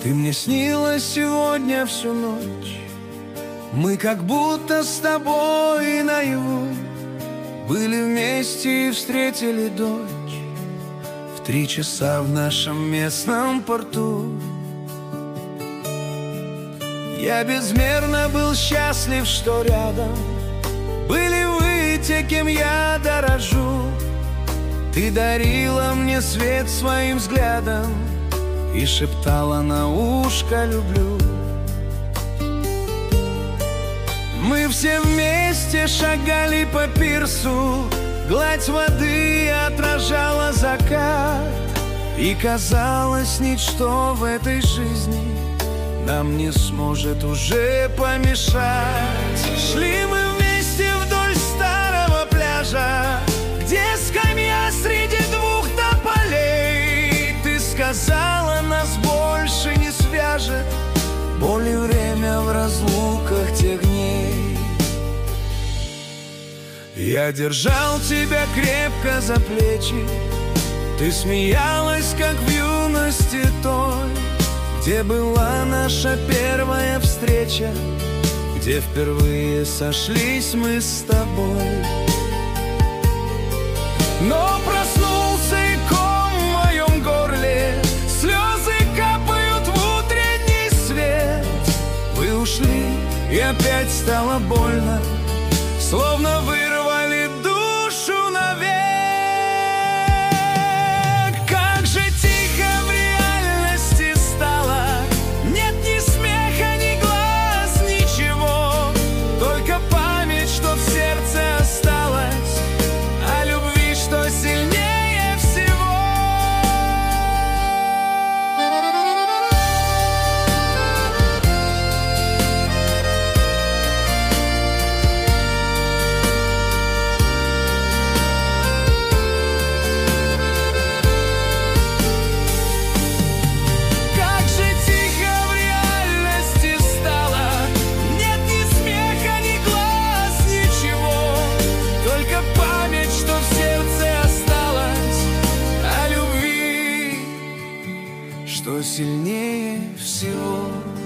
Ты мне снилась сегодня всю ночь. Мы как будто с тобой наяву были вместе и встретили дочь в 3 часа в нашем местном порту. Я безмерно был счастлив, что рядом были вы, те, кем я дорожу. Ты дарила мне свет своим взглядом и шептала на ушко «люблю». Мы все вместе шагали по пирсу, гладь воды отражала закат, и казалось, ничто в этой жизни нам не сможет уже помешать. Шли мы вместе вдоль старого пляжа, где скамья среди 2 тополей. Ты сказала, нас больше не свяжет боль и время в разлуках тех дней. Я держал тебя крепко за плечи, ты смеялась, как в юности той, где была наша первая встреча, где впервые сошлись мы с тобой. Но проснулся и ком в моем горле, слезы капают в утренний свет. Вы ушли, и опять стало больно, словно вырвали душу навек. Как же тихо в реальности стало, нет ни смеха, ни глаз, ничего, только память, что в сердце осталась, о любви, что сильнее всего. Как же тихо в реальности стало, нет ни смеха, ни глаз, ничего, только память, что в сердце осталась, о любви, что сильнее всего.